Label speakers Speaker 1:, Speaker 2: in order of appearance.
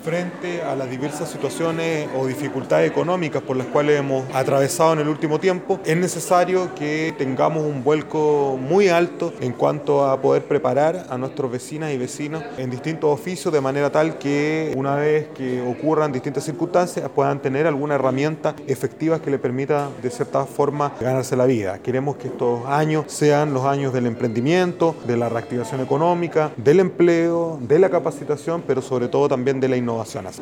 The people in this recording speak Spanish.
Speaker 1: Frente a las diversas situaciones o dificultades económicas por las cuales hemos atravesado en el último tiempo, es necesario que tengamos un vuelco muy alto en cuanto a poder preparar a nuestros vecinas y vecinos en distintos oficios de manera tal que una vez que ocurran distintas circunstancias puedan tener alguna herramienta efectiva que le permita de cierta forma ganarse la vida. Queremos que estos años sean los años del emprendimiento, de la reactivación económica, del empleo, de la capacitación, pero sobre todo también de la innovación.